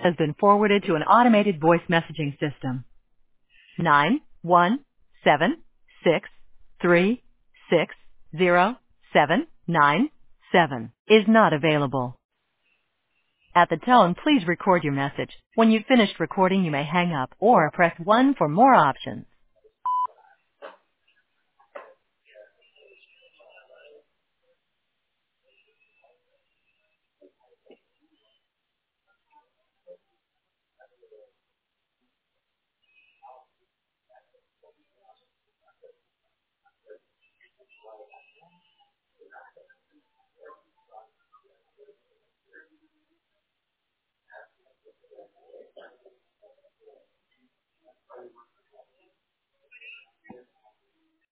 has been forwarded to an automated voice messaging system. 91763607997 is not available. At the tone, please record your message. When you've finished recording, you may hang up or press 1 for more options.